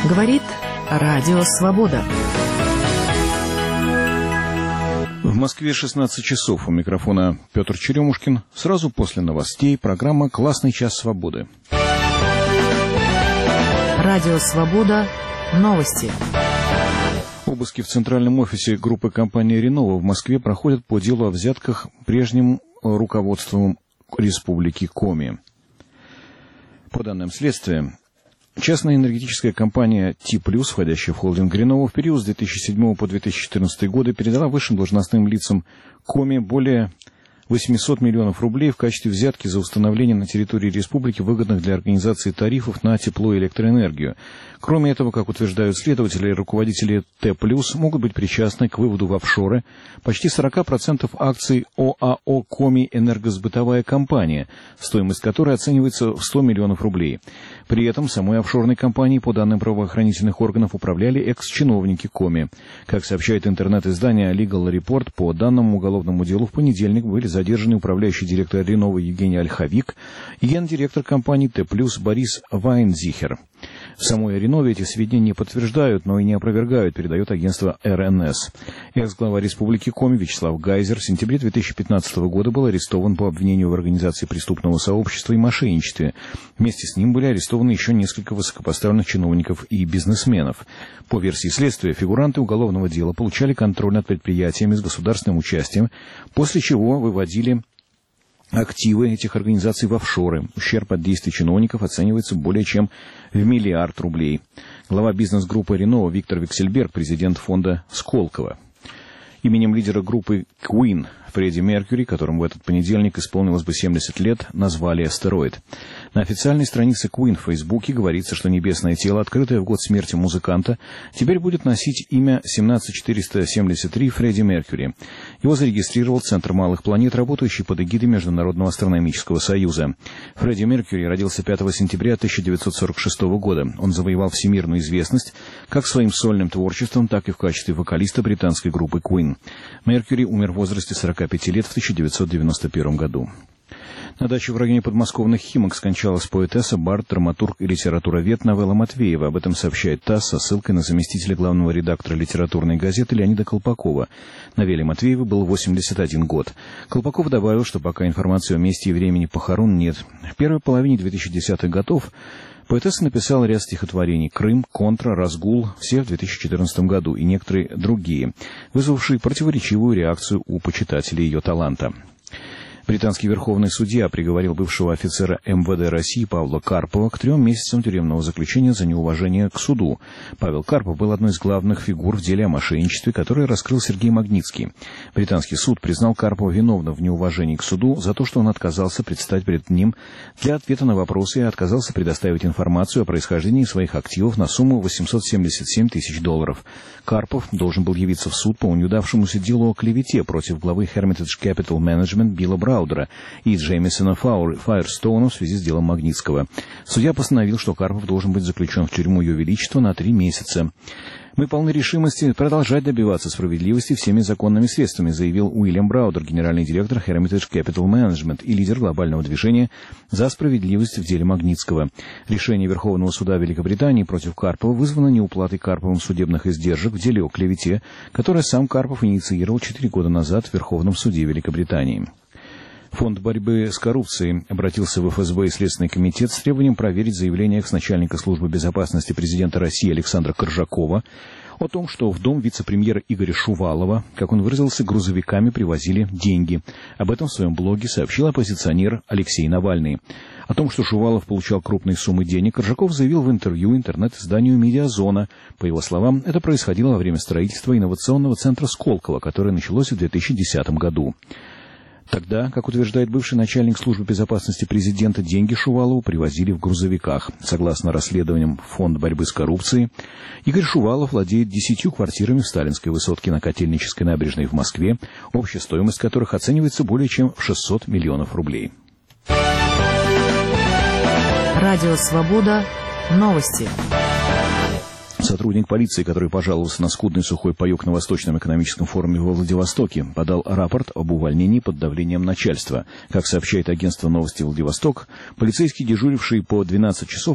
Говорит Радио Свобода. В Москве 16 часов. У микрофона Петр Черемушкин. Сразу после новостей программа «Классный час свободы». Радио Свобода. Новости. Обыски в центральном офисе группы компании «Ренова» в Москве проходят по делу о взятках прежним руководством Республики Коми. По данным следствия, частная энергетическая компания «Ти+», входящая в холдинг «Ренова», в период с 2007 по 2014 годы передала высшим должностным лицам Коми более 800 миллионов рублей в качестве взятки за установление на территории республики выгодных для организации тарифов на тепло и электроэнергию. Кроме этого, как утверждают следователи, руководители Т+, могут быть причастны к выводу в офшоры почти 40% акций ОАО «Коми Энергосбытовая компания», стоимость которой оценивается в 100 миллионов рублей. При этом самой офшорной компанией, по данным правоохранительных органов, управляли экс-чиновники Коми. Как сообщает интернет-издание Legal Report, по данному уголовному делу в понедельник были задержаны управляющий директор Ренова Евгений Ольховик и гендиректор компании Т+, Борис Вайнзихер. В самой Ренове эти сведения не подтверждают, но и не опровергают, передает агентство РНС. Экс-глава Республики Коми Вячеслав Гайзер в сентябре 2015 года был арестован по обвинению в организации преступного сообщества и мошенничестве. Вместе с ним были арестованы еще несколько высокопоставленных чиновников и бизнесменов. По версии следствия, фигуранты уголовного дела получали контроль над предприятиями с государственным участием, после чего выводили активы этих организаций в офшоры. Ущерб от действий чиновников оценивается более чем в 1 миллиард рублей. Глава бизнес-группы «Ренова» Виктор Виксельберг, президент фонда «Сколково». Именем лидера группы Queen Фредди Меркьюри, которому в этот понедельник исполнилось бы 70 лет, назвали астероид. На официальной странице Queen в Фейсбуке говорится, что небесное тело, открытое в год смерти музыканта, теперь будет носить имя 17473 Фредди Меркьюри. Его зарегистрировал Центр малых планет, работающий под эгидой Международного астрономического союза. Фредди Меркьюри родился 5 сентября 1946 года. Он завоевал всемирную известность как своим сольным творчеством, так и в качестве вокалиста британской группы Queen. Меркьюри умер в возрасте 45 лет в 1991 году. На даче в районе подмосковных Химок скончалась поэтесса, бард, драматург и литературовед Новелла Матвеева. Об этом сообщает ТАСС со ссылкой на заместителя главного редактора литературной газеты Леонида Колпакова. Новелле Матвеевой был 81 год. Колпаков добавил, что пока информации о месте и времени похорон нет. В первой половине 2010-х годов поэтесса написала ряд стихотворений «Крым», «Контра», «Разгул», все в 2014 году и некоторые другие, вызвавшие противоречивую реакцию у почитателей ее таланта. Британский верховный судья приговорил бывшего офицера МВД России Павла Карпова к 3 месяцам тюремного заключения за неуважение к суду. Павел Карпов был одной из главных фигур в деле о мошенничестве, которое раскрыл Сергей Магнитский. Британский суд признал Карпова виновным в неуважении к суду за то, что он отказался предстать перед ним для ответа на вопросы и отказался предоставить информацию о происхождении своих активов на сумму $877 тысяч. Карпов должен был явиться в суд по неудавшемуся делу о клевете против главы Hermitage Capital Management Билла Браудера и Джеймисона Файерстоуна в связи с делом Магнитского. Судья постановил, что Карпов должен быть заключен в тюрьму Ее Величества на 3 месяца. «Мы полны решимости продолжать добиваться справедливости всеми законными средствами», заявил Уильям Браудер, генеральный директор Hermitage Capital Management и лидер глобального движения «За справедливость» в деле Магнитского. Решение Верховного суда Великобритании против Карпова вызвано неуплатой Карповым судебных издержек в деле о клевете, которое сам Карпов инициировал 4 года назад в Верховном суде Великобритании. Фонд борьбы с коррупцией обратился в ФСБ и Следственный комитет с требованием проверить заявление экс-начальника службы безопасности президента России Александра Коржакова о том, что в дом вице-премьера Игоря Шувалова, как он выразился, грузовиками привозили деньги. Об этом в своем блоге сообщил оппозиционер Алексей Навальный. О том, что Шувалов получал крупные суммы денег, Коржаков заявил в интервью интернет-изданию «Медиазона». По его словам, это происходило во время строительства инновационного центра Сколково, которое началось в 2010 году. Тогда, как утверждает бывший начальник службы безопасности президента, деньги Шувалову привозили в грузовиках. Согласно расследованиям Фонда борьбы с коррупцией, Игорь Шувалов владеет 10 квартирами в Сталинской высотке на Котельнической набережной в Москве, общая стоимость которых оценивается более чем в 600 миллионов рублей. Радио «Свобода». Новости. Сотрудник полиции, который пожаловался на скудный сухой паёк на Восточном экономическом форуме во Владивостоке, подал рапорт об увольнении под давлением начальства. Как сообщает агентство «Новости Владивосток», полицейский, дежуривший по 12 часов,